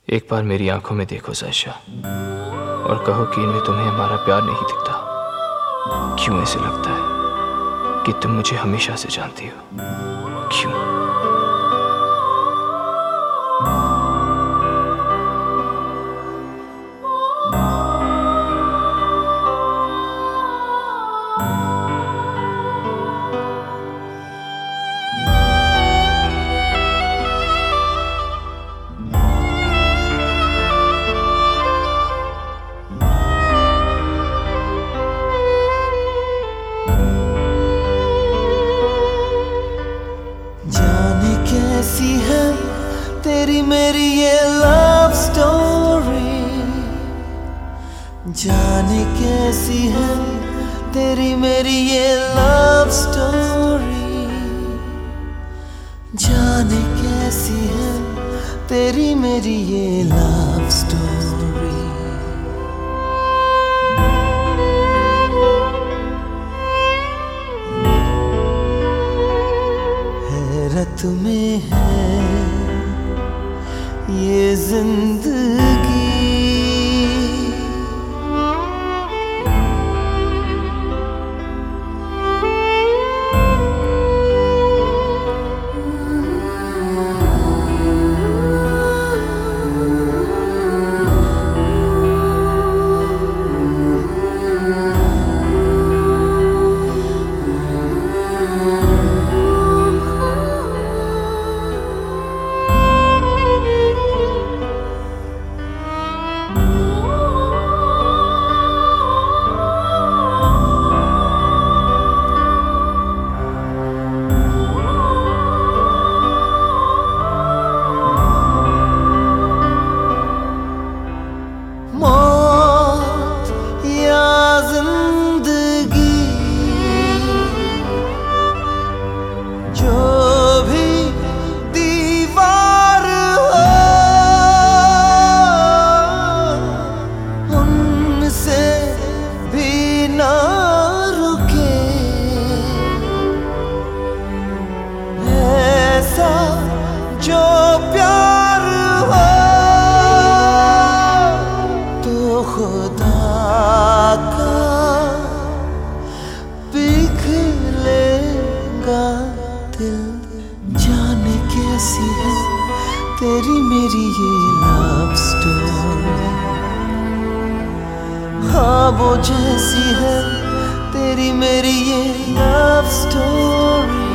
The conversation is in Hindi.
एक बार मेरी आंखों में देखो सायशा, और कहो कि इनमें तुम्हें हमारा प्यार नहीं दिखता। क्यों ऐसे लगता है कि तुम मुझे हमेशा से जानती हो? क्यों? जाने कैसी है तेरी मेरी ये लव स्टोरी, जाने कैसी है तेरी मेरी ये लव स्टोरी, जाने कैसी है तेरी मेरी ये लव स्टोरी। हैरत में है ये जिंदगी, जो प्यार हो तो खुदा का पिघलेगा दिल। जाने कैसी है तेरी मेरी ये लव स्टोरी, ख्वाबों जैसी है तेरी मेरी ये लव स्टोरी।